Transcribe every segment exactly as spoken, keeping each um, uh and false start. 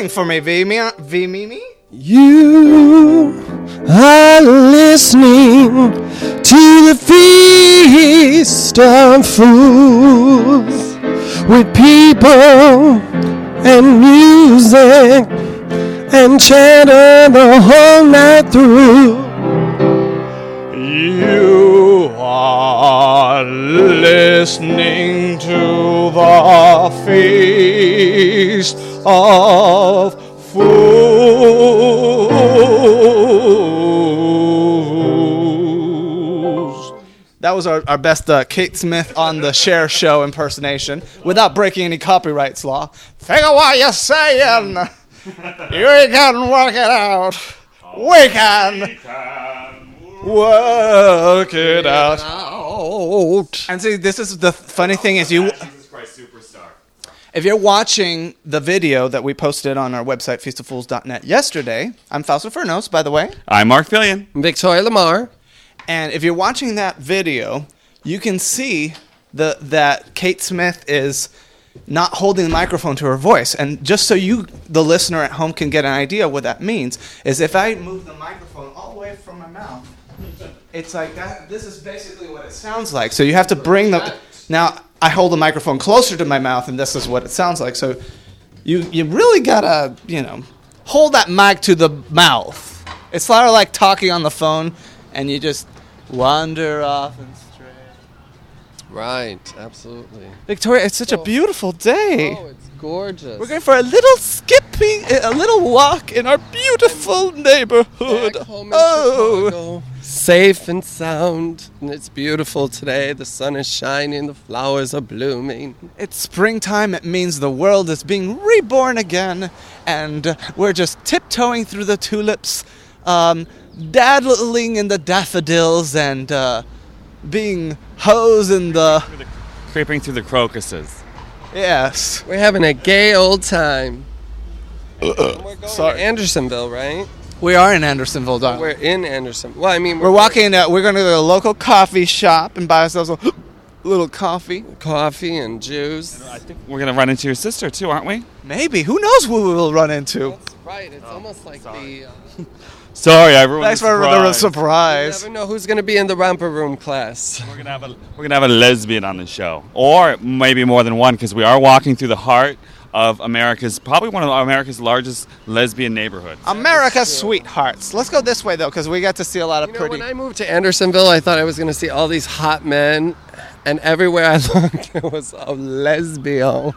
Sing for me, V. Me, V. Mimi. You are listening to the Feast of Fools with people and music and chatter the whole night through. You are listening to the Feast of Fools. That was our, our best uh, Kate Smith on the Cher Show impersonation without breaking any copyrights law. Figure what you're saying. You can work it out. We can work it out. And see, this is the funny thing is you. If you're watching the video that we posted on our website, feast of fools dot net, yesterday, I'm Fausto Furnos, by the way. I'm Mark Fillion. Victoria Lamar. And if you're watching that video, you can see the that Kate Smith is not holding the microphone to her voice. And just so you, the listener at home, can get an idea what that means, is if I move the microphone all the way from my mouth, it's like that. This is basically what it sounds like. So you have to bring the... Now, I hold the microphone closer to my mouth, and this is what it sounds like. So you you really got to, you know, hold that mic to the mouth. It's sort of like talking on the phone, and you just wander off and stray. Right, absolutely. Victoria, it's such a beautiful day. Oh, it's gorgeous. We're going for a little skipping, a little walk in our beautiful neighborhood. Back home in Oh. Chicago. Safe and sound, and it's beautiful today. The sun is shining, the flowers are blooming. It's springtime. It means the world is being reborn again, and we're just tiptoeing through the tulips, um, daddling in the daffodils, and uh, being hosed in the... Creeping through the crocuses. Yes. We're having a gay old time. We're going Sorry. to Andersonville, right? We are in Andersonville, darling. We're in Anderson. Well, I mean, We're walking. Uh, we're going to the local coffee shop and buy ourselves a little coffee. Coffee and juice. I think we're going to run into your sister, too, aren't we? Maybe. Who knows who we will run into? That's right. It's almost like the... Uh, Sorry, everyone. Thanks for the surprise. you never know who's going to be in the romper room class. We're gonna have a we're gonna have a lesbian on the show, or maybe more than one, because we are walking through the heart of America's, probably one of America's largest lesbian neighborhoods. America's sweethearts. Let's go this way though, because we got to see a lot of You know, pretty. when I moved to Andersonville, I thought I was going to see all these hot men, and everywhere I looked, there was a lesbian.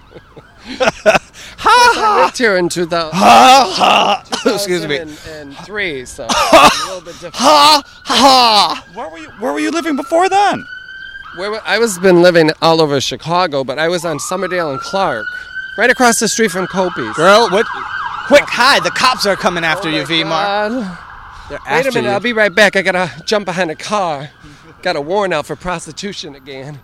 Ha I lived here in two thousand, ha ha! Excuse me. two thousand three, so it's a little bit different. Ha ha! Where were you? Where were you living before then? Where I was been living all over Chicago, but I was on Summerdale and Clark, right across the street from Copies. Girl, what? Quick, hide! The cops are coming after you, V Mark. God. They're Wait a after minute, you. I'll be right back. I gotta jump behind a car. Got a warrant out for prostitution again.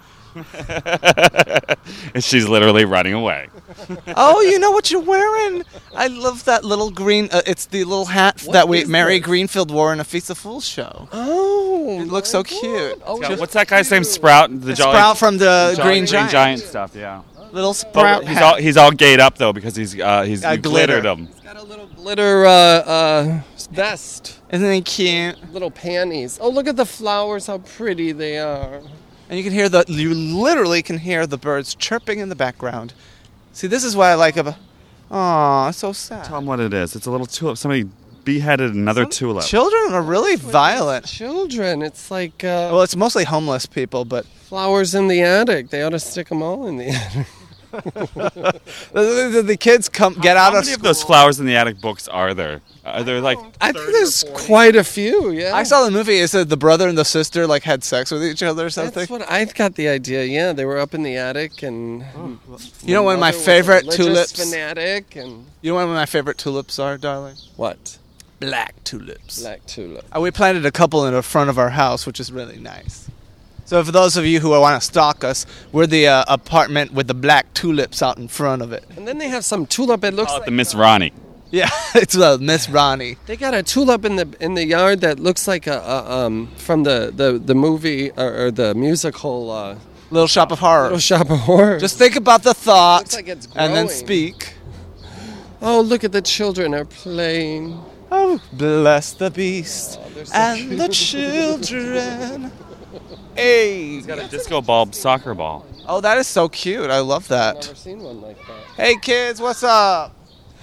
And she's literally running away. Oh, you know what you're wearing? I love that little green. Uh, it's the little hat What that we is Mary this? Greenfield wore in a Feast of Fools show. Oh, It looks so cute. Oh, Yeah, just what's that guy's name? Sprout. The Jolly, Sprout from the Jolly Green Giant. Giant stuff. Yeah. Little But Sprout he's hat. all he's all gayed up though because he's uh, he's Uh, you glittered glitter. him. got a little glitter uh, uh, vest, Isn't he cute? little panties. Oh, look at the flowers! How pretty they are. And you can hear the. You literally can hear the birds chirping in the background. See, this is what I like about. Aw, it's so sad. Tell him what it is. It's a little tulip. Somebody beheaded another Some tulip. Children are really violent. Children, it's like uh, Well, it's mostly homeless people, but flowers in the attic. They ought to stick them all in the attic. the, the, the kids come get out How of many school. of those flowers in the attic books are there? Are there like? I think there's quite a few. Yeah, I saw the movie. It said the brother and the sister like had sex with each other or something. That's what I got the idea. Yeah, they were up in the attic, and You know, one of my mother was a favorite religious tulips. fanatic, and You know, one of my favorite tulips are, darling. what? Black tulips. Black tulip. Uh, we planted a couple in the front of our house, which is really nice. So for those of you who want to stalk us, we're the uh, apartment with the black tulips out in front of it. And then they have some tulip. It looks Call it like the Miss Ronnie. Yeah, it's uh, Miss Ronnie. they got a tulip in the in the yard that looks like a, a um from the the the movie or, or the musical uh, Little Shop of Horrors. Little Shop of Horrors. Just think about the thought Looks like it's and then growing. speak. Oh, look at the children are playing. Oh, bless the beast Oh, they're so and the children. Hey. It's got a disco ball soccer ball. Oh, that is so cute. I love I've that. never seen one like that. Hey, kids, what's up?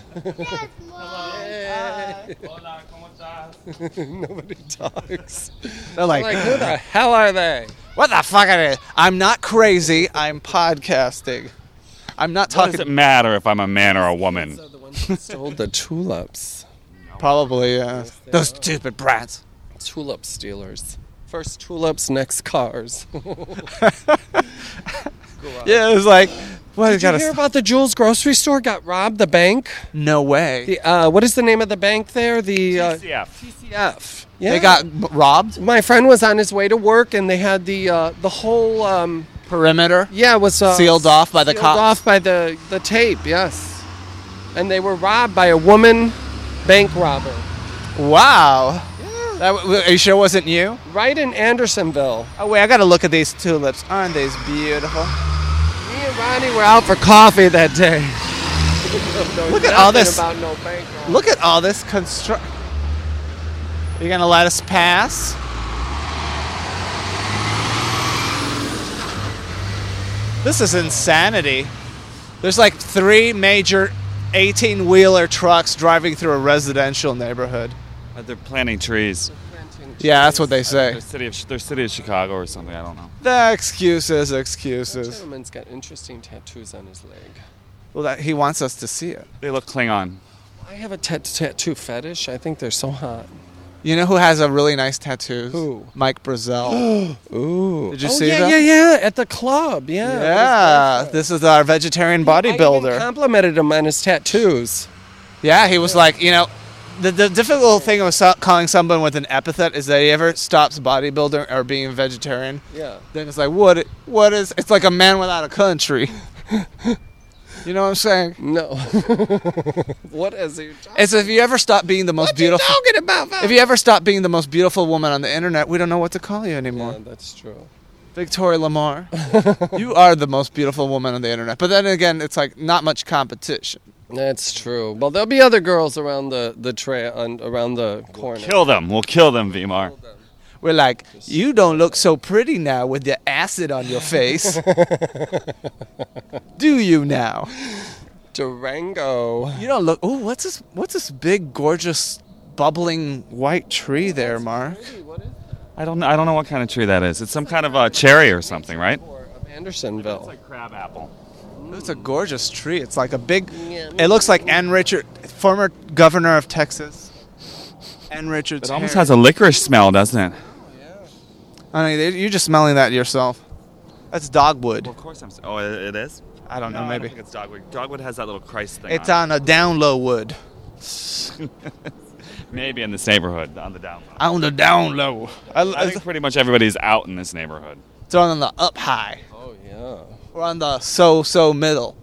Nobody talks. They're like, Like, who the hell are they? what the fuck are they? I'm not crazy. I'm podcasting. I'm not What does it talking. matter if I'm a man or a woman? These are the ones who stole the tulips. Probably, yeah. Those stupid brats. Tulip stealers. First tulips, next cars. Yeah, it was like, what? Did you hear about the Jules grocery store got robbed? The bank. No way. The uh, what is the name of the bank there? The uh, T C F. T C F. Yeah. They got b- robbed. My friend was on his way to work, and they had the uh, the whole um, Perimeter yeah it was uh, sealed off by the sealed cops. off by the the tape. Yes, and they were robbed by a woman bank robber Wow. That, w- are you sure it wasn't you? right in Andersonville. Oh wait, I gotta look at these tulips. Aren't these beautiful? Me and Ronnie were out for coffee that day. Look at all this. About no bank robbery. Look at all this construct. You gonna let us pass? This is insanity. There's like three major eighteen-wheeler trucks driving through a residential neighborhood. Uh, They're planting trees. Yeah, that's what they say. They're city of they're city of Chicago or something. I don't know. The excuses, This excuses. gentleman's got interesting tattoos on his leg. Well, that, he wants us to see it. They look Klingon. I have a tat- tattoo fetish. I think they're so hot. You know who has a really nice tattoo? Who? Mike Brazel. Ooh. Did you oh, see yeah, that? Yeah, yeah, at the club. Yeah. Yeah, this is our vegetarian I even bodybuilder. complimented him on his tattoos. Yeah, he was like, you know, the, the difficult thing of so- calling someone with an epithet is that he ever stops bodybuilding or being vegetarian. Yeah. Then it's like, what? What is? It's like a man without a country. You know what I'm saying? No. What is he talking It's if you ever stop being the most What you beautiful. talking about? Val? If you ever stop being the most beautiful woman on the internet, we don't know what to call you anymore. Yeah, that's true. Victoria Lamar, you are the most beautiful woman on the internet. But then again, it's like not much competition. That's true. Well, there'll be other girls around the the trail on around the corner. Kill them. We'll kill them, Vimar. We're like, you don't look so pretty now with the acid on your face. Do you now? Durango. You don't look. Oh, what's this? What's this big, gorgeous, bubbling white tree there, Mark? What is I don't know. I don't know what kind of tree that is. It's some kind of a cherry or something, right? of Andersonville? It's like crab apple. It's a gorgeous tree. It's like a big. Yeah. It looks like Ann Richard, former governor of Texas. Ann Richards. It almost has a licorice smell, doesn't it? I mean, you're just smelling that yourself. That's dogwood. Well, of course I'm. s- Oh, it, it is. I don't know. No, I maybe don't think it's dogwood. Dogwood has that little Christ thing. it's on on a down low wood. it. Maybe in this neighborhood on the down low. On the down low. I, I think pretty much everybody's out in this neighborhood. it's on the up high. Oh yeah. We're on the so so middle.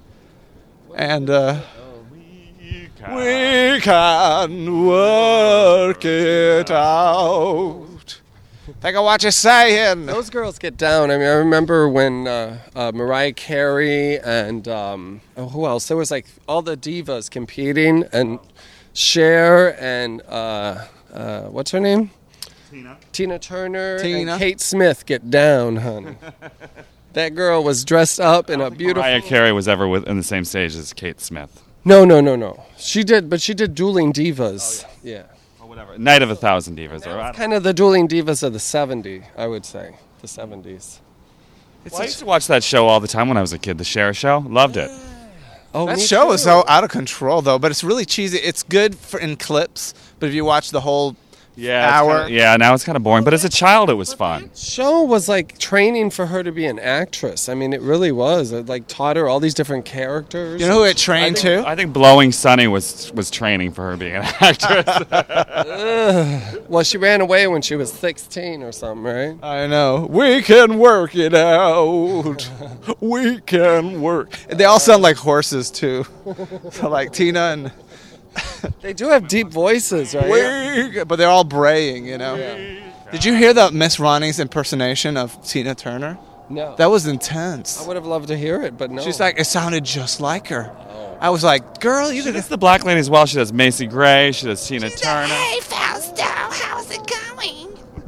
And uh, We we can work it out. Think of what you're saying. Those girls get down. I mean, I remember when uh, uh, Mariah Carey and um, oh, who else? There was like all the divas competing, and Cher and uh, uh, what's her name? Tina. Tina Turner Tina. and Kate Smith get down, honey. That girl was dressed up in a beautiful. Mariah Carey was ever with, in the same stage as Kate Smith. No, no, no, no. She did, but she did Dueling Divas. yeah. Or whatever. Night of a Thousand Divas. Or, I don't- Kind of the Dueling Divas of the seventies, I would say. The seventies. Well, I used to watch that show all the time when I was a kid. The Cher Show. Loved it. Oh, That me show too. is so out of control though, but it's really cheesy. It's good for in clips, but if you watch the whole Yeah. it's Hour. kinda- yeah. Now it's kind of boring, but as a child, it was fun. Show was like training for her to be an actress. I mean, it really was. It like taught her all these different characters. You know who it trained to? I think Blowing Sunny was was training for her being an actress. Well, she ran away when she was sixteen or something, right? I know. We can work it out. We can work. They all sound like horses too. So like Tina and They do have deep voices, right? we, but they're all braying, you know. Did you hear the Miss Ronnie's impersonation of Tina Turner? No. That was intense. I would have loved to hear it, but no. She's like, it sounded just like her. I was like, girl, you She could. does the black lady as well. She does Macy Gray. She does Tina Turner. Hey, Fausto, how's it going?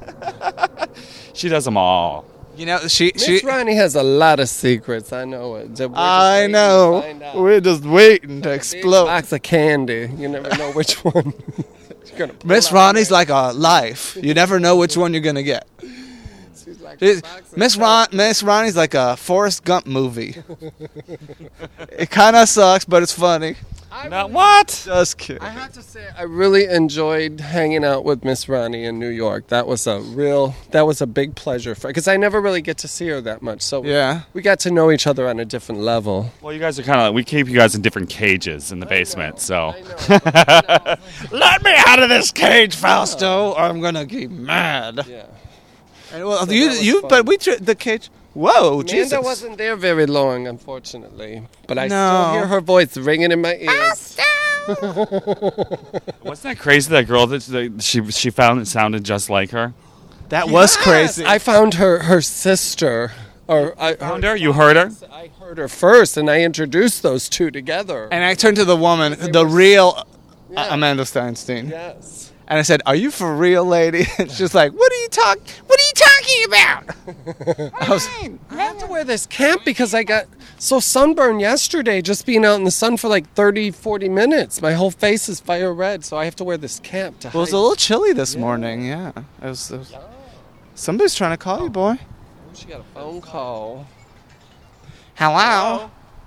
She does them all. You know, she Miss she. Ronnie has a lot of secrets. I know it. We're just I waiting to know. find out. We're just waiting to Big explode. box of candy. You never know which one. You're gonna pull Miss out. Ronnie's like a life. You never know which one you're gonna get. She's like a She's- box of Miss Ron, Miss Ronnie's like a Forrest Gump movie. It kind of sucks, but it's funny. I Now, really- what? Just kidding. I have to say, I really enjoyed hanging out with Miss Ronnie in New York. That was a real, that was a big pleasure for, because I never really get to see her that much. So Yeah. we got to know each other on a different level. Well, you guys are kind of. We keep you guys in different cages in the basement. So I know. I know. Let me out of this cage, Fausto, or I'm gonna get mad. Yeah. And, well, So you, that was you, fun. but we tri- the cage. Whoa, Amanda Jesus! wasn't there very long, unfortunately. But I No. still hear her voice ringing in my ears. wasn't that crazy? That girl that that she she found it sounded just like her. That was crazy. I found her her sister. Or I Found her? You heard her? I heard her first, and I introduced those two together. and I turned to the woman, the real Yeah. Amanda Steinstein, Yes. and I said, "Are you for real, lady?" And she's like, "What are you talk? What are you talking about?" I was, I have to wear this cap because I got so sunburned yesterday just being out in the sun for like thirty, forty minutes. My whole face is fire red, so I have to wear this cap to well, it was hide. a little chilly this morning. Yeah, it was, it was- somebody's trying to call you, boy. She got a phone call. Hello.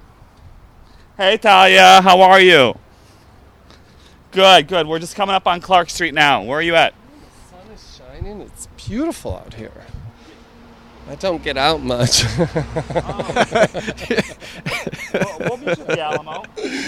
Hey, Talia, how are you? Good, good. We're just coming up on Clark Street now. Where are you at? The sun is shining. It's beautiful out here. I don't get out much. We'll meet you at the Alamo.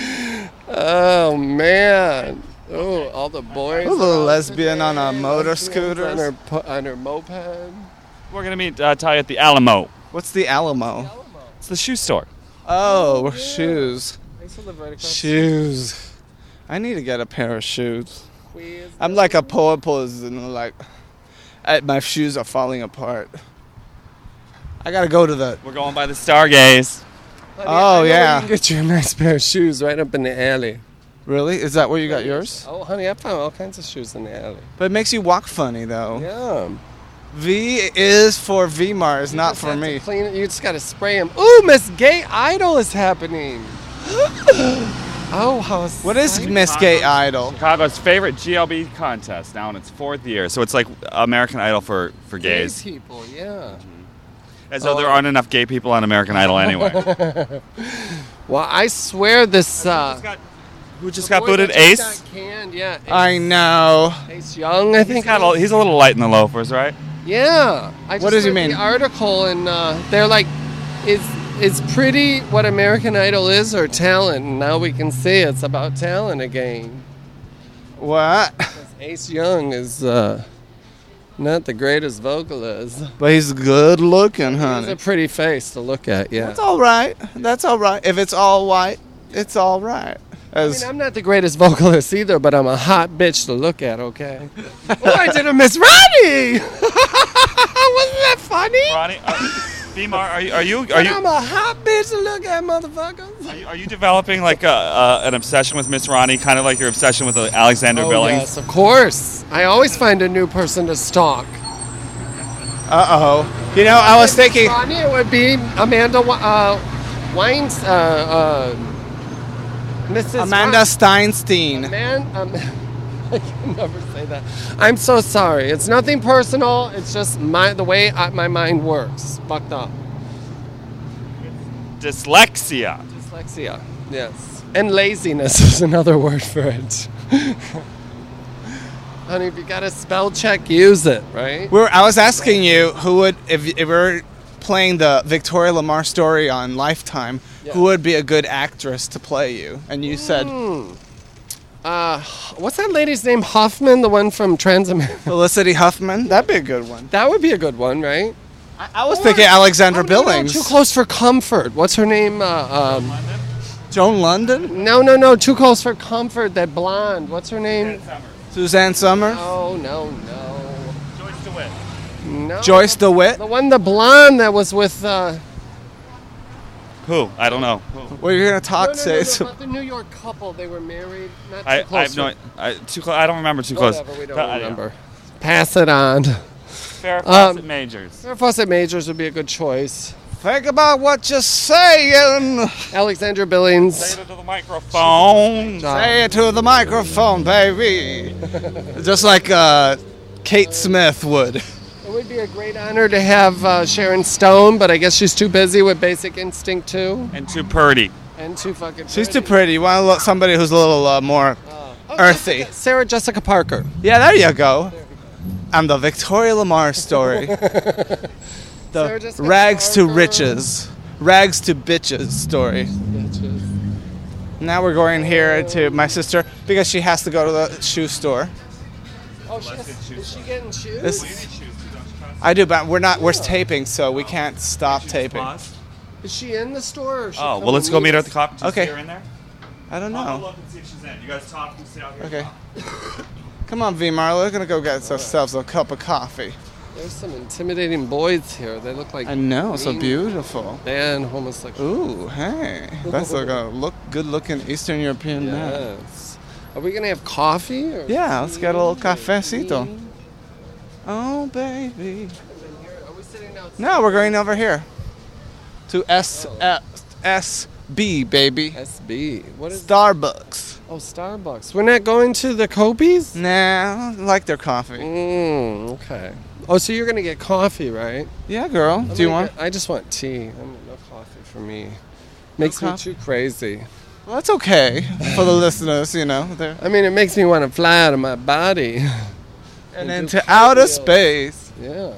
Oh man! Oh, all the boys. A little are out lesbian on a today, motor lesbians scooter. on her po- on her moped. We're gonna meet uh, Talia at the Alamo. What's the Alamo? It's the shoe store. Oh, shoes. I used to live right across Shoes. I need to get a pair of shoes. the Queens. I'm like a poor person. Like, I, my shoes are falling apart. I gotta go to the. We're going by the Stargaze. Honey, Oh, I know yeah. you can get you a nice pair of shoes right up in the alley. Really? Is that where you got yours? Oh, honey, I found all kinds of shoes in the alley. But it makes you walk funny though. Yeah. V is for V Mars, not Just for have to me. Clean it. You just gotta spray them. Ooh, Miss Gay Idol is happening. Oh, how What is exciting. Miss Gay Idol? Chicago's favorite G L B contest, now in its fourth year. So it's like American Idol for, for Gay gays. people? Yeah. As though Oh. there aren't enough gay people on American Idol anyway. Well, I swear this. Uh, Who just the got boy booted? that just Ace? got canned, yeah. Ace, I know. Ace Young, I He's, think. got a, he's a little light in the loafers, right? Yeah. I just What does he read mean? The article, and uh, they're like, is is pretty what American Idol is or talent? And now we can see it's about talent again. What? Ace Young is uh, not the greatest vocalist. But he's good looking, He's honey. a pretty face to look at, yeah. That's all right. That's all right. If it's all white, it's all right. I As mean, I'm not the greatest vocalist either, but I'm a hot bitch to look at, okay? Oh, I did a Miss Ronnie! Wasn't that funny? Ronnie, uh, Bimar, are you are you are But you I'm a hot bitch to look at, motherfuckers. are you, are you developing like a, uh, an obsession with Miss Ronnie, kind of like your obsession with uh, Alexander Oh, Billings? yes, of course. I always find a new person to stalk. uh oh. You know, I was thinking. Ronnie, it would be Amanda uh, Wines, uh, uh, Missus Amanda Ron- Steinstein. Man, um, I can never say that. I'm so sorry. It's nothing personal. It's just my the way I, my mind works. Fucked up. Dyslexia. Dyslexia. Yes. And laziness is another word for it. Honey, if you got a spell check, use it, right? We're, I was asking you who would, if, if we're playing the Victoria Lamar story on Lifetime, Yeah. who would be a good actress to play you? And you said Uh, what's that lady's name? Hoffman, the one from Transamerica. Felicity Huffman. That'd be a good one. That would be a good one, right? I, I was thinking Alexandra Oh, no, no, Billings. too close for comfort. What's her name? Uh, um, Joan London. no, no, no. Too close for comfort. That blonde. What's her name? Suzanne Summers. No, no, no. Joyce DeWitt. No. Joyce DeWitt? The one, the blonde that was with. Uh, Who? I don't know. Well, you're gonna talk, no, no, say no, so. no, about the New York couple. They were married. Not too I, I close. have no. I, too close. I don't remember too close. Whatever, we don't I- remember. Pass it on. Farrah Fawcett Um, Majors. Farrah Fawcett Majors would be a good choice. Think about what you're saying. Alexandra Billings. Say it to the microphone. Say it to the microphone, baby. Just like uh, Kate Smith would. It would be a great honor to have uh, Sharon Stone, but I guess she's too busy with Basic Instinct too, And too purty. and too fucking. She's too pretty. You want to look somebody who's a little uh, more earthy. Sarah Jessica Parker. Yeah, there you go. I'm the Victoria Lamar story. Sarah The Jessica rags to Parker. riches, rags to bitches story. Now we're going here to my sister because she has to go to the shoe store. Oh, she has, is she getting shoes? This, I do, but we're not. We're taping, so we can't stop taping. Is she in the store? Or is she Oh, coming well, let's go meet her at the us? coffee. Okay. See her in there? I don't I'll go know. look and see if she's in. You guys talk and stay out here. Okay. Come on, V Mar. We're gonna go get ourselves a cup of coffee. There's some intimidating boys here. They look like I know, so mean beautiful. man homosexual. Ooh, hey, that's like a look, good-looking Eastern European man. Yes. Are we gonna have coffee? Or Yeah, let's get a little cafecito. Oh, baby. Are we sitting outside? No, we're going over here to S S B, baby. S B. What is? Starbucks. Oh, Starbucks. We're not going to the Kobe's? Nah, I like their coffee. Mm, okay. Oh, so you're gonna get coffee, right? Yeah, girl. I'm Do you gonna want? get- I just want tea. I'm, no coffee for me. Makes me coffee? too crazy. Well, that's okay for the listeners, you know. They're I mean, it makes me want to fly out of my body. and do into outer cartwheels. space. Yeah.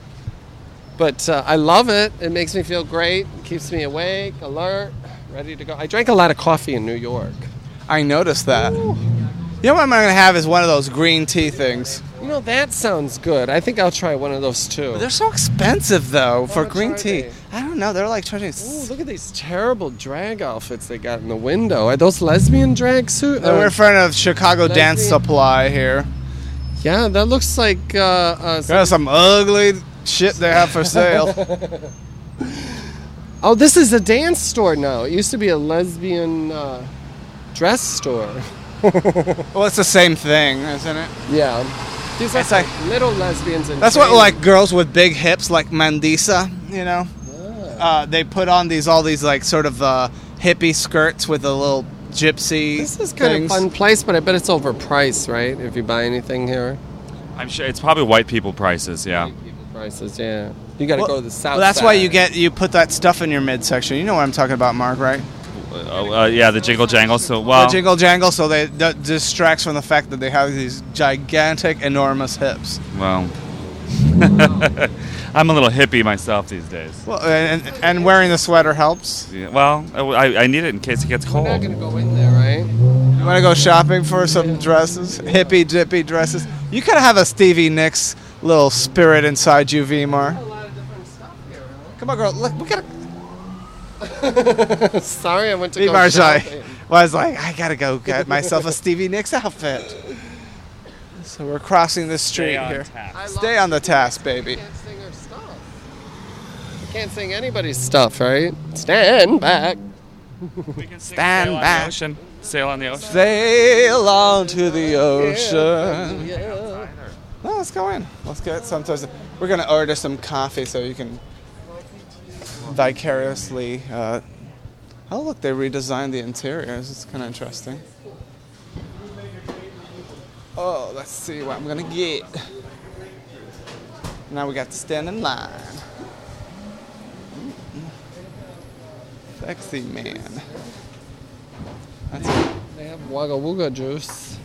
But uh, I love it. It makes me feel great. It keeps me awake, alert, ready to go. I drank a lot of coffee in New York. I noticed that. You know what I'm gonna have is one of those green tea things. You know, that sounds good. I think I'll try one of those too. They're so expensive though for much green are tea. they? I don't know. They're like charging. Ooh, look at these terrible drag outfits they got in the window. Are those lesbian drag suits? We're in front of Chicago Dance Lesbian- Supply here. Yeah, that looks like uh, uh, some- Got some ugly shit they have for sale. Oh, this is a dance store now. It used to be a lesbian uh, dress store. Well, it's the same thing, isn't it? Yeah. These are It's like- little lesbians in That's what training. like girls with big hips, like Mandisa, you know. Uh, they put on these all these like sort of uh, hippie skirts with a little gypsy. This is kind things. of fun place, but I bet it's overpriced, right? If you buy anything here. I'm sure it's probably white people prices. Yeah. People prices, yeah. You got to Well, go to the south well, that's why you side. get you put that stuff in your midsection. You know what I'm talking about, Mark, right? Uh, uh, yeah, the jingle jangle. So well, the jingle jangle, so they that distracts from the fact that they have these gigantic, enormous hips. well. I'm a little hippie myself these days. Well, and, and wearing the sweater helps. Yeah, well, I, I need it in case it gets We're not cold. going to go in there, right? You want to go shopping for some dresses, hippie dippy dresses? You could have a Stevie Nicks little spirit inside you, Vmar. A lot of different stuff here, Come on, girl. Look, we got. huh? Sorry, I went to go Vmar's shopping. like, was like, I gotta go get myself a Stevie Nicks outfit. So we're crossing the street Stay on here. task. I love Stay on the Stevie Nicks, task, but baby. You can't sing her stuff. You can't sing anybody's stuff, right? Stand back. We can sing Stand sail on back. the ocean. Sail on the ocean. Sail on to the ocean. Yeah. Well, let's go in. Let's get some. We're gonna order some coffee so you can vicariously. Uh, oh, look, they redesigned the interiors. It's kind of interesting. Oh, let's see what I'm gonna get. Now we got to stand in line. Sexy man. That's They have Wagga Wooga juice.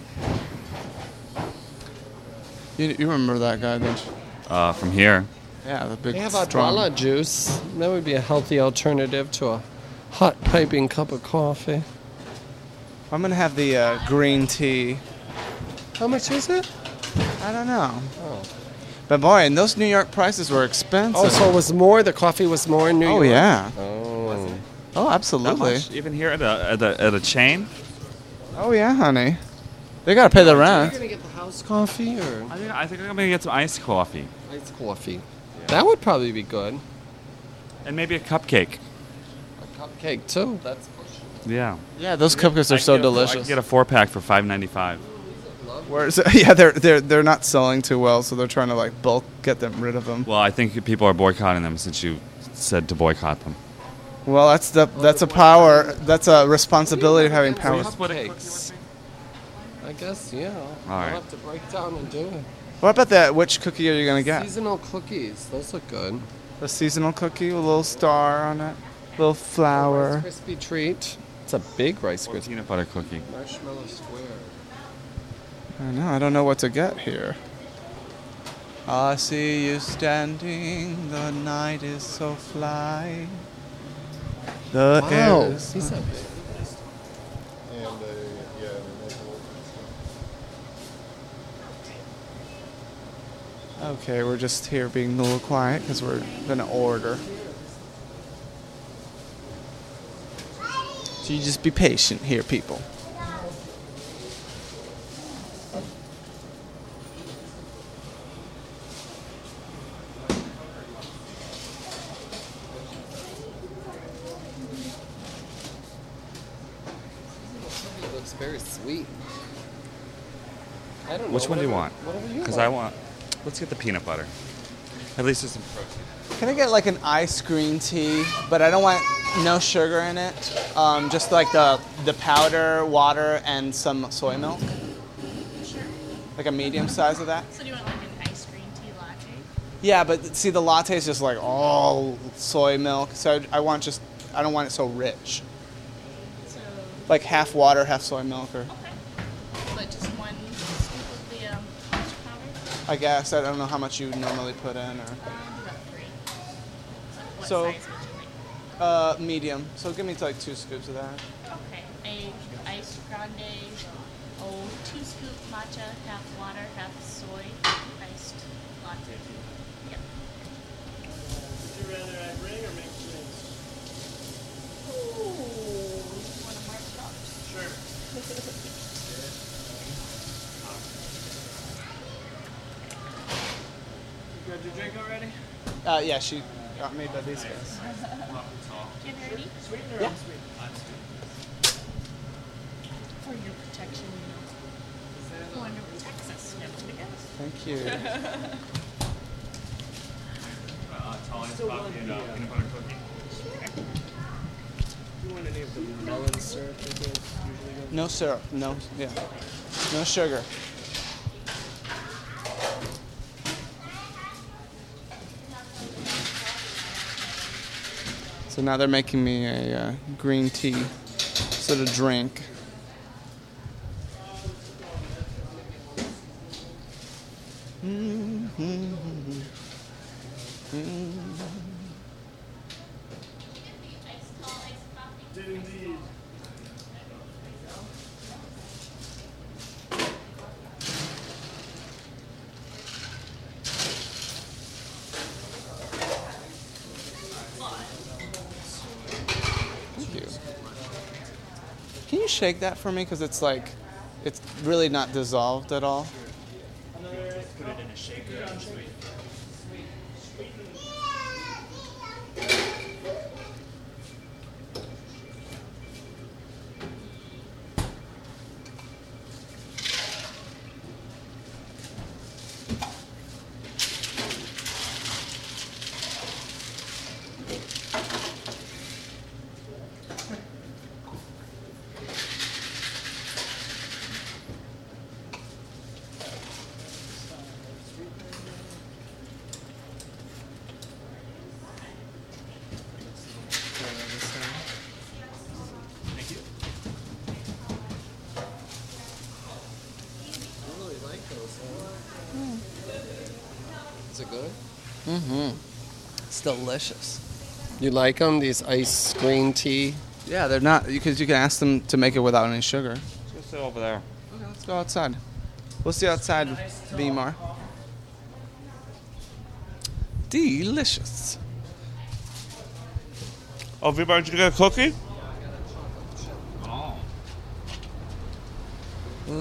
you, you remember that guy, don't you? Uh, from here. Yeah, the big They have strong. Adwala juice. That would be a healthy alternative to a hot piping cup of coffee. I'm gonna have the uh, green tea. How much is it? I don't know. Oh. But boy, and those New York prices were expensive. Oh, so it was more. The coffee was more in New Oh, York. yeah. Oh. Oh, Not absolutely. much. Even here at a, at a, at a chain. Oh yeah, honey. They gotta pay the You're rent. gonna get the House coffee or I think I think I'm gonna get some iced coffee iced coffee? That would probably be good. and maybe a cupcake. A cupcake too. That's Yeah. Yeah, those cupcakes are I so can get a- I delicious. can get a four pack for five ninety-five. Where's yeah, they're they're they're not selling too well, so they're trying to like bulk get them rid of them. Well, I think people are boycotting them since you said to boycott them. Well, that's the that's a power. That's a responsibility of having power. cupcakes. I guess yeah. I'll right. have to break down and do it. What about that? Which cookie are you gonna get? Seasonal cookies. Those look good. A seasonal cookie with a little star on it, little flower. Rice Krispie treat. It's a big Rice Or Krispie. peanut butter cookie. Marshmallow square. I know. I don't know what to get here. I see you standing. The night is so fly. The Wow. air is. He's a big. Okay, we're just here being a little quiet because we're gonna order. So you just be patient here, people. It looks very sweet. I don't know. Which one do you whatever- want? Whatever you Because want. I want. Let's get the peanut butter. At least there's some protein. Can I get like an iced green tea, but I don't want no sugar in it. Um, just like the the powder, water, and some soy milk. Sure. Like a medium size of that. So do you want like an iced green tea latte? Yeah, but see, the latte is just like all soy milk, so I, I want just I don't want it so rich. So, Like half water, half soy milk, or okay. But just one scoop of the um, matcha powder? I guess I don't know how much you normally put in, or Um, about three. What So- size would you like? uh, medium. So give me like two scoops of that. Okay. A iced grande, oh, two scoop matcha, half water, half soy, iced latte. Yep. Would you rather add ring or make drinks? Ooh, want to mark it up? Sure. You got your drink already? Uh, yeah, she got made by these guys. Get ready? Sweetener Yeah. or unsweet? For your protection, you know. Who under protects us, don't you guys? Thank you. Uh, Tolly's Still coffee want and the, uh, uh, peanut butter cookie. Do you want any of the melon syrup that goes usually goes? No syrup. No. Yeah. No sugar. So now they're making me a uh, green tea sort of drink. Did indeed. Thank you. Can you shake that for me? Because it's like, it's really not dissolved at all. Put it in a shaker and sweet. Thank you. I really like those. Huh? Is it good? Mm-hmm. It's delicious. You like them? These iced green tea? Yeah, they're not, because you can ask them to make it without any sugar. Let's go sit over there. Okay, let's go outside. We'll see you outside, Beemar. Delicious. Oh, Vibar, did you get a cookie? Oh.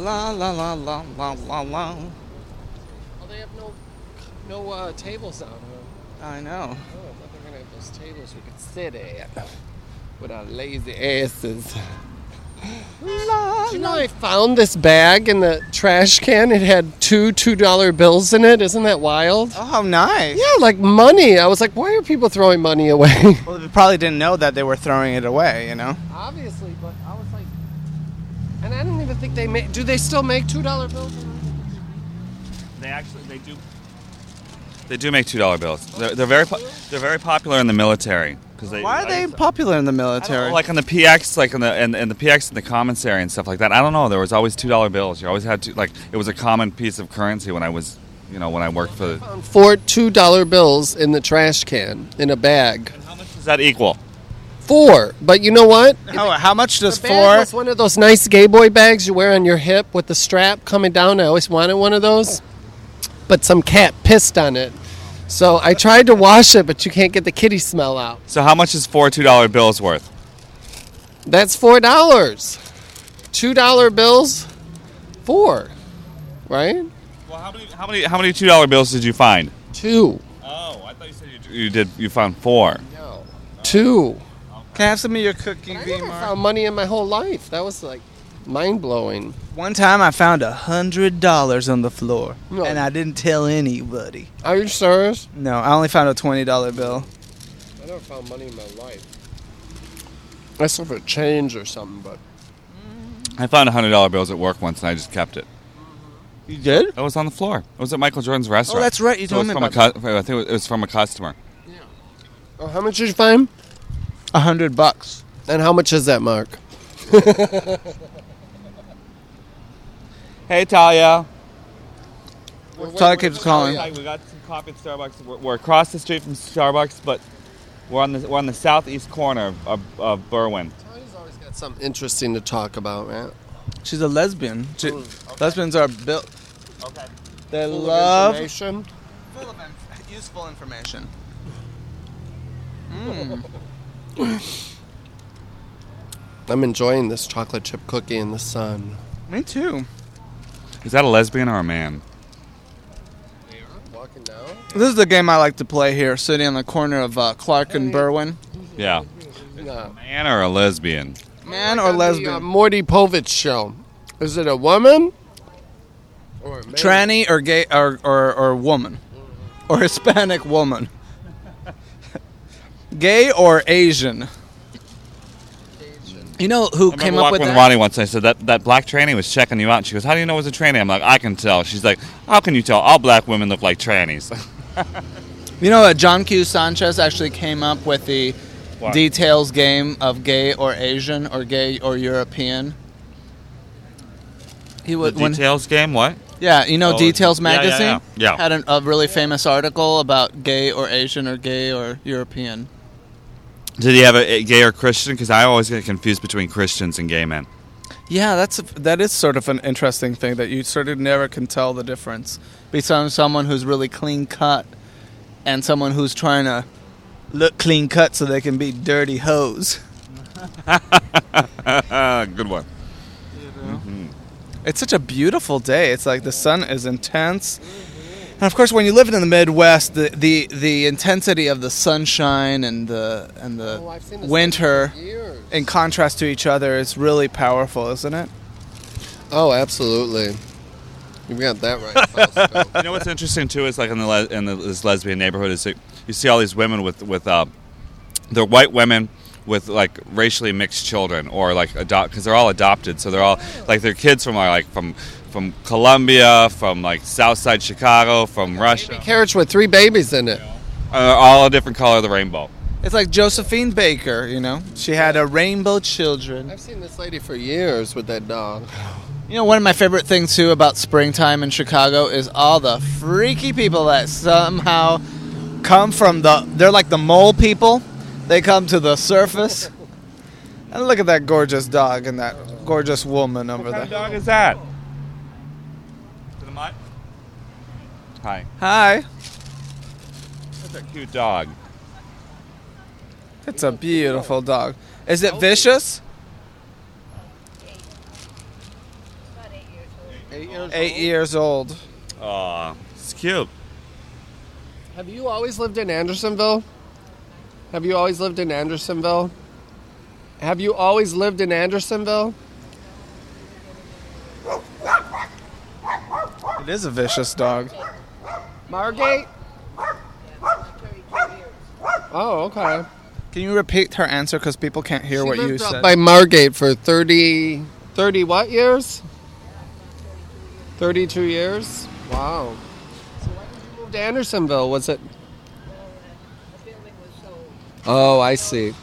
La la la la la la la. Oh, they have no no uh, tables out here. I know. Oh, I thought they were gonna have those tables we could sit at with our lazy asses. La, You know, I found this bag in the trash can. It had two two dollar bills in it. Isn't that wild? Oh, how nice. Yeah, like money. I was like, why are people throwing money away? Well, they probably didn't know that they were throwing it away, you know? Obviously, but I was like, and I don't even think they make. Do they still make two dollar bills? They actually they do. They do make two dollar bills. They're, they're very po- they're very popular in the military because they. Why are they popular in the military? Like on the P X, like in the and, and the P X and the commissary and stuff like that. I don't know. There was always two dollar bills. You always had to like it was a common piece of currency when I was, you know, when I worked for. The, Found four two dollar bills in the trash can in a bag. how much does that equal? Four, but you know what? how, how much does The bag was four? one of those nice gay boy bags you wear on your hip with the strap coming down. I always wanted one of those, but some cat pissed on it. So I tried to wash it, but you can't get the kitty smell out. So how much is four two dollar bills worth? That's four dollars. Two dollar bills, four, right? Well, how many how many how many two dollar bills did you find? Two, Oh, I thought you said you, you did. You found four. two. Can I have some of your cookie, I V never Mark? found money in my whole life. That was like mind blowing. One time I found a hundred dollars on the floor, No. and I didn't tell anybody. Are you serious? No, I only found a twenty dollar bill. I never found money in my life. I saw for change or something, but I found hundred dollar bills at work once, and I just kept it. You did? It was on the floor. It was at Michael Jordan's restaurant. Oh, that's right. You So told it me was from about a cu- I think it was from a customer. oh, how much did you find? a hundred bucks. And how much is that, Mark? Hey, Talia. Talia keeps calling. Hi, we got some coffee at Starbucks. We're, we're across the street from Starbucks, but we're on the we're on the southeast corner of, of Berwyn. Tony's always got something interesting to talk about, man. She's a lesbian. She, Lesbians are built. Okay. They Full of love information. full of inf- useful information. I'm enjoying this chocolate chip cookie in the sun. Me too. Is that a lesbian or a man? Walking down. This is the game I like to play here, sitting on the corner of uh, Clark and Berwyn. Yeah. No. Man or a lesbian? Man or On the, uh, lesbian? Morty Povich show. Is it a woman? Or a man? Tranny or gay or, or, or woman? Or Hispanic woman? Gay or Asian? You know who I came remember up walking with with that? Ronnie once. I said that that black tranny was checking you out. And she goes, "How do you know it was a tranny?" I'm like, "I can tell." She's like, "How can you tell? All black women look like trannies." You know that John Q. Sanchez actually came up with the What? details game of gay or Asian or gay or European. He The would when details game. What? yeah, you know Oh, Details yeah, yeah, magazine yeah. Yeah. had an, a really famous article about gay or Asian or gay or European. Did he have a, a gay or Christian? Because I always get confused between Christians and gay men. Yeah, that's that is sort of an interesting thing that you sort of never can tell the difference between someone who's really clean cut and someone who's trying to look clean cut so they can be dirty hoes. Good one. It's such a beautiful day. It's like the sun is intense. And of course, when you live in the Midwest, the, the, the intensity of the sunshine and the and the Oh, I've seen this winter for years. in contrast to each other is really powerful, isn't it? Oh, absolutely. You got that right. Fausto. You know what's interesting too is like in the le- in the, this lesbian neighborhood is that you see all these women with with uh, they're white women with like racially mixed children or like adopt because they're all adopted, so they're all like their kids from like from from Colombia, from like Southside Chicago, from Russia, Carriage with three babies in it. uh, all a different color of the rainbow. It's like Josephine Baker, you know? She had a rainbow children. I've seen this lady for years with that dog. You know, one of my favorite things, too, about springtime in Chicago is all the freaky people that somehow come from the... They're like the mole people. They come to the surface. And look at that gorgeous dog and that gorgeous woman over What kind of there. dog is that? To the mutt? Hi. Hi. That's a cute dog. It's a beautiful dog. Is it vicious? Eight years Eight old? years old. Aw, it's cute. Have you always lived in Andersonville? Have you always lived in Andersonville? Have you always lived in Andersonville? It is a vicious dog. Margate? Oh, okay. Can you repeat her answer because people can't hear She what you lived up said? by Margate for thirty, thirty what years? thirty-two years? Wow. So why did you move to Andersonville? Was it? Oh, I see.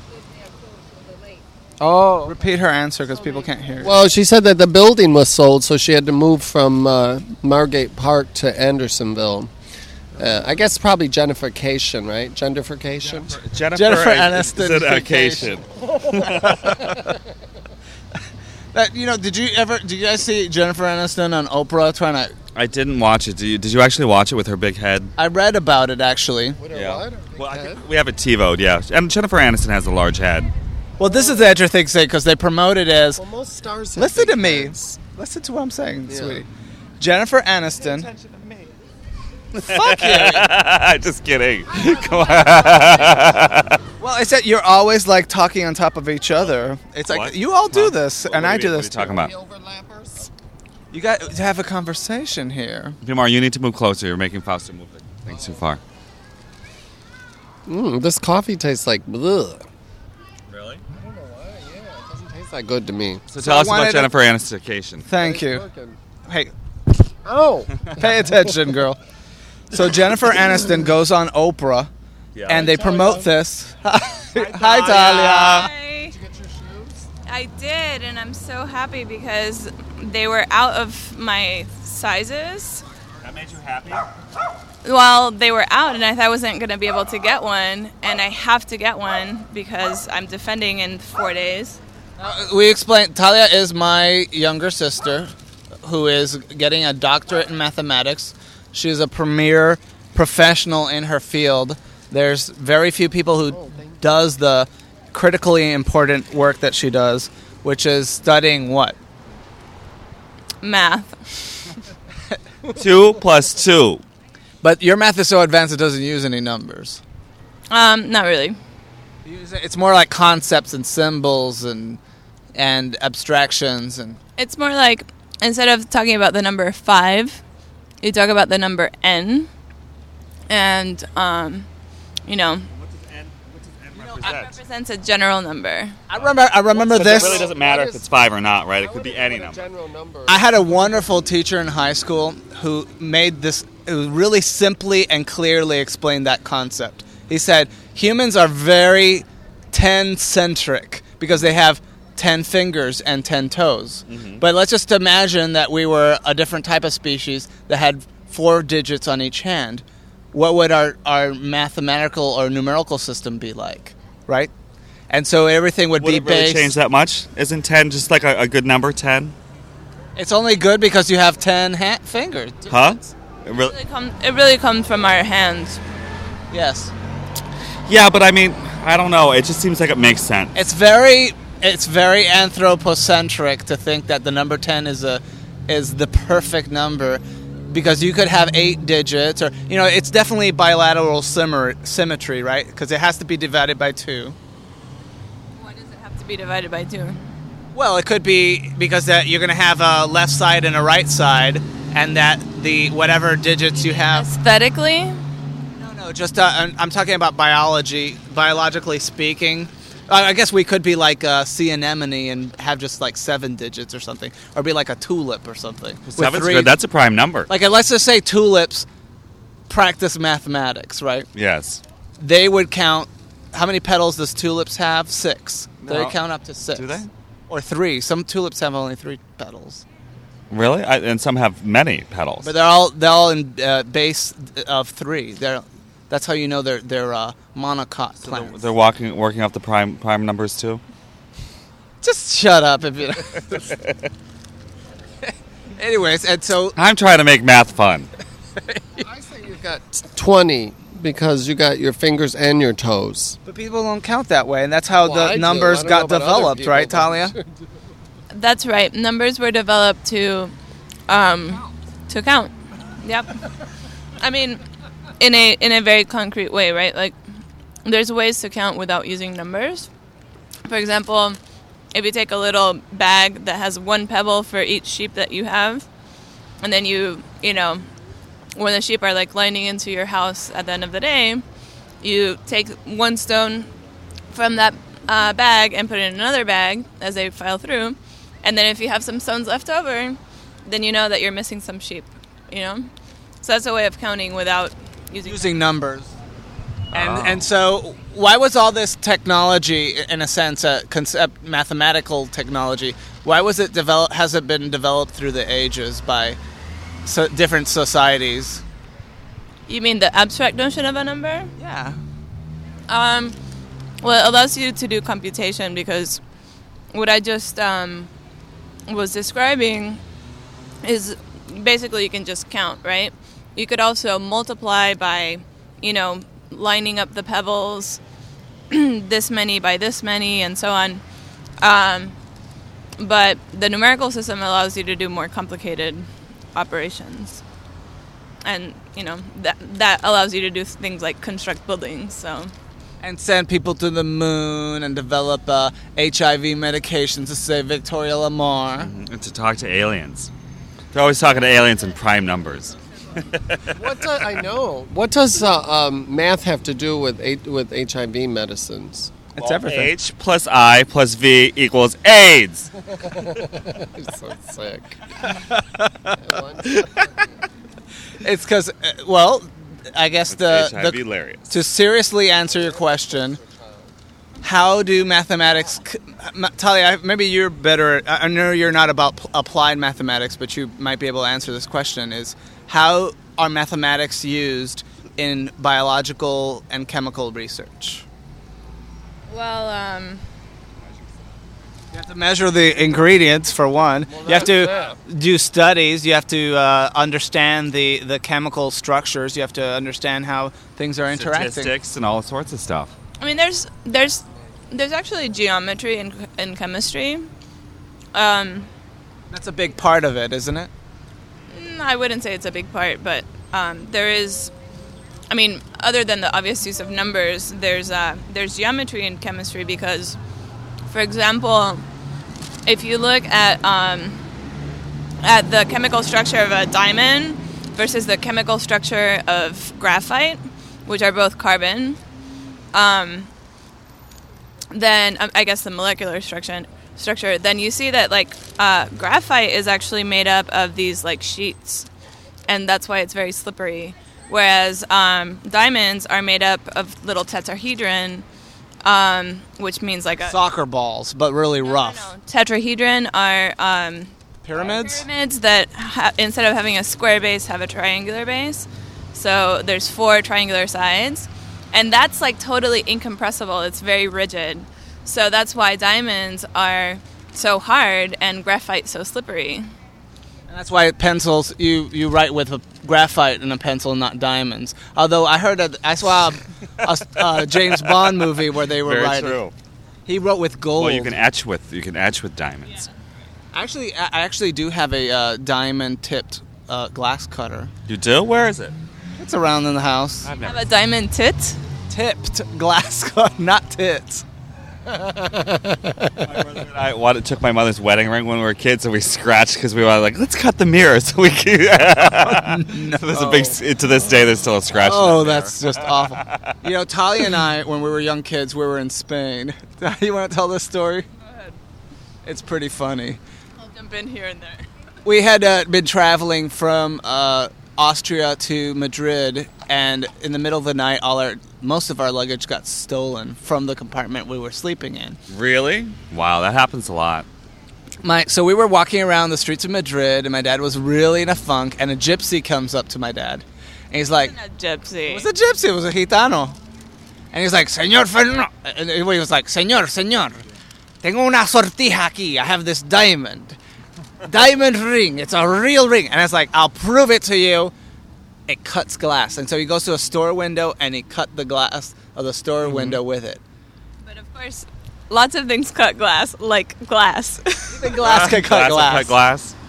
Oh, Repeat her answer because people can't hear. well, she said that the building was sold, so she had to move from uh, Margate Park to Andersonville. Uh, I guess probably gentrification, right? Gentrification? Jennifer, Jennifer is- Aniston is an vacation. occasion. That, you know, did you ever? Did you guys see Jennifer Aniston on Oprah trying to? I didn't watch it. Did you, did you actually watch it with her big head? I read about it actually. Yeah. Well, I think we have it TiVoed, yeah. And Jennifer Aniston has a large head. Well, this is the interesting thing because they promote it as. Well, most stars have Listen big to me. heads. Listen to what I'm saying, Yeah. sweetie. Jennifer Aniston. Fuck you. Just kidding. Come on. Well, it's that you're always like talking on top of each other. It's like What? you all do Huh? this, What and are I you- do what are this. you talking too. about? The overlappers? You got to have a conversation here. Bimar, you need to move closer. You're making Fausto move the things too far. Mm, this coffee tastes like bleh. Really? I don't know why. Yeah, it doesn't taste that good to me. So, So tell I us wanted about to- Jennifer Aniston occasion. Thank you. Working. Hey, Oh, pay attention, girl. So Jennifer Aniston goes on Oprah, Yeah. and they promote this. Hi, Talia. Hi. I did, and I'm so happy because they were out of my sizes. That made you happy? Well, they were out, and I thought I wasn't going to be able to get one, and I have to get one because I'm defending in four days. Uh, we explained. Talia is my younger sister, who is getting a doctorate in mathematics. She's a premier professional in her field. There's very few people who does the critically important work that she does, which is studying what? Math. Two plus two. But your math is so advanced it doesn't use any numbers. Um, not really. It's more like concepts and symbols and and abstractions and It's more like instead of talking about the number five, you talk about the number n, and um, you know, What does N, what does N it represent? represents a general number. I remember I remember Because this. it really doesn't matter if it's five or not, right? It could be How would any you know number. what a general number. I had a wonderful teacher in high school who made this who really simply and clearly explained that concept. He said humans are very ten-centric because they have ten fingers and ten toes. But let's just imagine that we were a different type of species that had four digits on each hand. What would our, our mathematical or numerical system be like, right? And so everything would, Would be it really based... change that much? Isn't ten just like a, a good number, ten? It's only good because you have ten ha- fingers. Huh? It It really- really, come, it really comes from our hands. Yes. yeah, but I mean, I don't know. It just seems like it makes sense. It's very it's very anthropocentric to think that the number ten is a is the perfect number because you could have eight digits or you know it's definitely bilateral simmer, symmetry, right? Because it has to be divided by two. Why does it have to be divided by two? Well, it could be because that you're going to have a left side and a right side and that the whatever digits you have Aesthetically, No, no, just uh, I'm, I'm talking about biology, biologically speaking. Uh, I guess we could be like a sea anemone and have just like seven digits or something, or be like a tulip or something. with Seven's three- good. That's a prime number. like uh, let's just say tulips practice mathematics, right? yes. They would count. How many petals does tulips have? Six. They No. count up to six. Do they? Or three. Some tulips have only three petals, Really? I, and some have many petals. but they're all they're all in uh, base of three. They're that's how you know they're they're uh, monocot So they're, plants. they're walking, working off the prime prime numbers too. Just shut up if you. Anyways, and so I'm trying to make math fun. I say you got twenty because you got your fingers and your toes. but people don't count that way, and that's how Well, I the do. numbers I don't got know about other developed, people, right, but- Talia? that's right. Numbers were developed to um, to count. Yep. I mean, in a in a very concrete way, right? Like, there's ways to count without using numbers. For example, if you take a little bag that has one pebble for each sheep that you have, and then you, you know, when the sheep are like lining into your house at the end of the day, you take one stone from that uh, bag and put it in another bag as they file through, and then if you have some stones left over, then you know that you're missing some sheep, you know? So that's a way of counting without using... Using numbers. And and so, why was all this technology, in a sense, a concept, mathematical technology, why was it develop? Has it been developed through the ages by so different societies? You mean the abstract notion of a number? Yeah. Um, well, it allows you to do computation because what I just um, was describing is basically you can just count, right? You could also multiply by, you know, lining up the pebbles, this many by this many, and so on. Um, but the numerical system allows you to do more complicated operations. And, you know, that that allows you to do things like construct buildings, so... And send people to the moon and develop uh, H I V medications to save Victoria Lamar. Mm-hmm. And to talk to aliens. They're always talking to aliens in prime numbers. What do, I know. What does uh, um, math have to do with a, with H I V medicines? It's Well, everything. H plus I plus V equals AIDS. I'm so sick. It's because, uh, well, I guess the, H I V the hilarious. to seriously answer your question, how do mathematics... c- Ma- Talia, maybe you're better... I I know you're not about p- applied mathematics, but you might be able to answer this question, is how are mathematics used in biological and chemical research? Well, um... You have to measure the ingredients, for one. You have to that's do studies. You have to uh, understand the, the chemical structures. You have to understand how things are interacting. Statistics and all sorts of stuff. I mean, there's there's there's actually geometry in in chemistry. Um, That's a big part of it, isn't it? mm, I wouldn't say it's a big part, but um, there is. I mean, other than the obvious use of numbers, there's uh, there's geometry in chemistry because, for example, if you look at um, at the chemical structure of a diamond versus the chemical structure of graphite, which are both carbon. Um, then um, I guess the molecular structure, structure. Then you see that like uh, graphite is actually made up of these like sheets, and that's why it's very slippery. Whereas um, diamonds are made up of little tetrahedron, um, which means like a Soccer balls, but really no, no, rough. no. Tetrahedron are um, Pyramids? pyramids that ha- instead of having a square base have a triangular base. So there's four triangular sides. And that's like totally incompressible. It's very rigid. So that's why diamonds are so hard and graphite so slippery. And that's why pencils, you, you write with a graphite and a pencil, not diamonds. Although I heard, that I saw a, a, a James Bond movie where they were Very writing. true. He wrote with gold. Well, you can etch with you can etch with diamonds. Actually, I I actually do have a uh, diamond-tipped uh, glass cutter. You do? Where is it? It's around in the house. I've Have never. a diamond tit. Tipped glass cutter, not tits. I wanted, took my mother's wedding ring when we were kids, and we scratched because we were like, let's cut the mirror so we can. no. So there's a big. To this day, there's still a scratch. in Oh, that mirror. that's just awful. You know, Talia and I, when we were young kids, we were in Spain. You want to tell this story? Go ahead. It's pretty funny. I'll jump in here and there. We had uh, been traveling from uh, Austria to Madrid, and in the middle of the night, all our most of our luggage got stolen from the compartment we were sleeping in. Really? Wow, that happens a lot. My so we were walking around the streets of Madrid, and my dad was really in a funk, and a gypsy comes up to my dad, and he's like, A gypsy. "It was a gypsy, it was a gitano," and he's like, "Señor Fernando," and he was like, "Señor, señor, tengo una sortija aquí. I have this diamond." Diamond ring. It's a real ring. And I was like, I'll prove it to you. It cuts glass. And so he goes to a store window and he cut the glass of the store Mm-hmm. window with it. But of course, lots of things cut glass, like glass. The glass can cut Glass will glass. cut glass.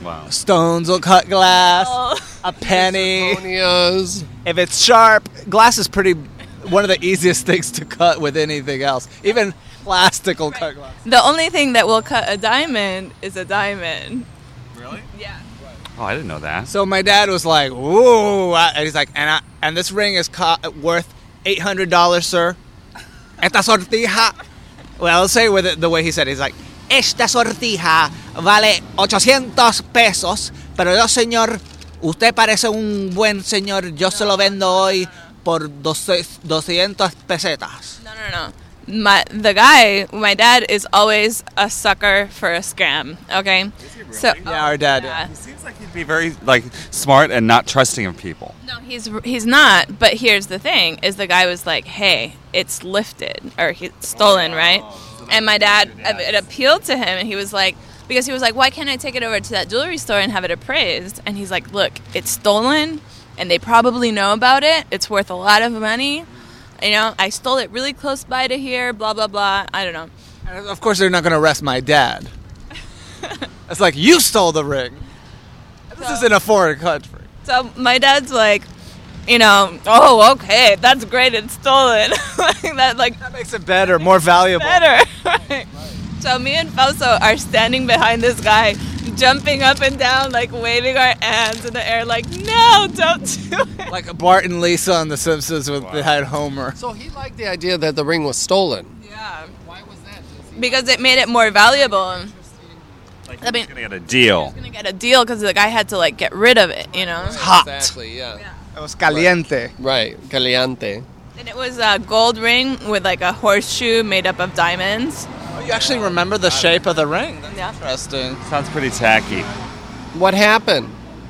Wow. Stones will cut glass. Oh. A penny. Zirconias. If it's sharp, glass is pretty one of the easiest things to cut with anything else. Even plastic will cut glass. The only thing that will cut a diamond is a diamond. Really? Yeah. Oh, I didn't know that. So my dad was like, "Ooh," and he's like, "And I, and this ring is co- worth eight hundred dollars, sir." Esta sortija. Well, I'll say it with it the way he said it. He's like, "Esta sortija vale ochocientos pesos, pero yo, señor, usted parece un buen señor. Yo se lo vendo hoy por doscientas pesetas." No, no, no. My the guy, my dad is always a sucker for a scam. Okay. Is he really? So Yeah, our dad. yeah. He seems like he'd be very like smart and not trusting of people. No, he's he's not. But here's the thing: is the guy was like, "Hey, it's lifted or it's stolen, right?" And my dad, it appealed to him, and he was like, because he was like, "Why can't I take it over to that jewelry store and have it appraised?" And he's like, "Look, it's stolen, and they probably know about it. It's worth a lot of money. You know, I stole it really close by to here. Blah blah blah. I don't know." And of course, they're not going to arrest my dad. It's like, you stole the ring. This is in a foreign country. So my dad's like, you know, "Oh, okay, that's great. It's stolen." Like that, like That makes it better, more valuable. better. Right. So me and Fausto are standing behind this guy, jumping up and down, like waving our hands in the air, like, "No, don't do it." Like Bart and Lisa on The Simpsons with they had Homer. So he liked the idea that the ring was stolen. Yeah, Why was that? because it made it more valuable. Like I mean- he's gonna get a deal. Gonna get a deal because the guy had to like get rid of it, you know. Hot. Exactly, yeah. It was caliente. Right, caliente. And it was a gold ring with like a horseshoe made up of diamonds. Oh, you actually remember the shape of the ring? That's Yeah. interesting. Sounds pretty tacky. What happened?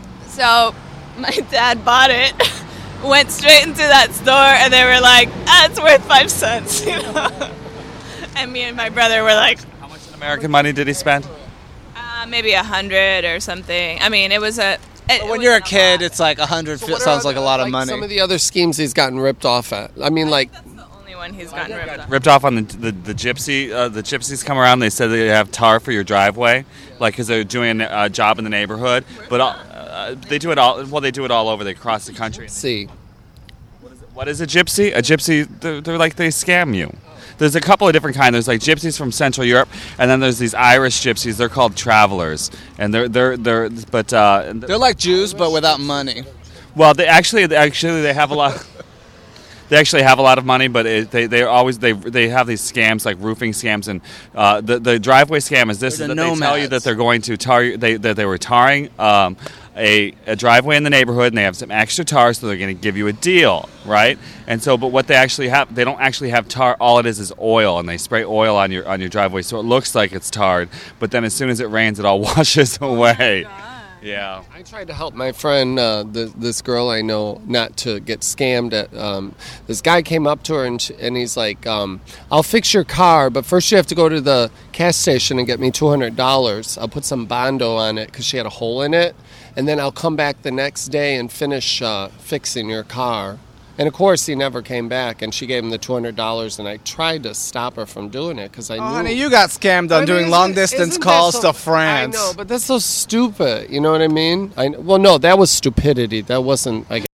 So my dad bought it, went straight into that store, and they were like, "Ah, it's worth five cents," you know. And me and my brother were like, How much in American money did he spend? uh, maybe a hundred or something. I mean, it was a. It, But it when was you're a lot. kid, it's like a hundred So what are sounds like a other- lot of like money. Some of the other schemes he's gotten ripped off at. I mean, like, That's the only one he's gotten rid of. Ripped off on the the, the gypsy. Uh, the gypsies come around. They said they have tar for your driveway, like because they're doing a job in the neighborhood. But all, uh, they do it all. Well, they do it all over. They cross the country. see. What is a gypsy? A gypsy, they're, they're like, they scam you. There's a couple of different kinds. There's like gypsies from Central Europe, and then there's these Irish gypsies. They're called travelers, and they're they're they're. But uh, They're like Jews, but without money. well, they actually actually they have a lot. They actually have a lot of money, but it, they they always they they have these scams like roofing scams, and uh, the the driveway scam is this: They're is the that they tell you nomads. that they're going to tar you- they that they were tarring um, a a driveway in the neighborhood, and they have some extra tar, so they're going to give you a deal, right? And so, but what they actually have, they don't actually have tar. All it is is oil, and they spray oil on your on your driveway, so it looks like it's tarred. But then, as soon as it rains, it all washes away. Yeah. I tried to help my friend, uh, th- this girl I know, not to get scammed. At um, this guy came up to her and, sh- and he's like, um, "I'll fix your car, but first you have to go to the gas station and get me two hundred dollars. I'll put some Bondo on it because she had a hole in it, and then I'll come back the next day and finish uh, fixing your car." And of course, he never came back, and she gave him the two hundred dollars. And I tried to stop her from doing it because I Oh, knew. honey, you got scammed on I mean, doing isn't- long distance isn't that calls so- to France. I know, but that's so stupid. You know what I mean? I well, no, that was stupidity. That wasn't. I